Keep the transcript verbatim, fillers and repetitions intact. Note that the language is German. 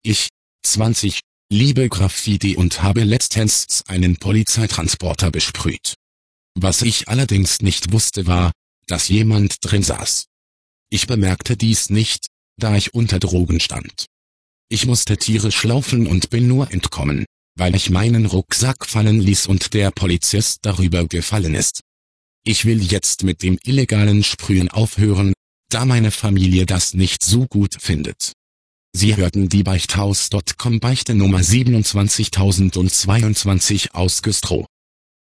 Ich, zwanzig, liebe Graffiti und habe letztens einen Polizeitransporter besprüht. Was ich allerdings nicht wusste war, dass jemand drin saß. Ich bemerkte dies nicht, da ich unter Drogen stand. Ich musste tierisch laufen und bin nur entkommen, weil ich meinen Rucksack fallen ließ und der Polizist darüber gefallen ist. Ich will jetzt mit dem illegalen Sprühen aufhören, da meine Familie das nicht so gut findet. Sie hörten die Beichthaus Punkt com Beichte Nummer siebenundzwanzigtausendzweiundzwanzig aus Güstrow.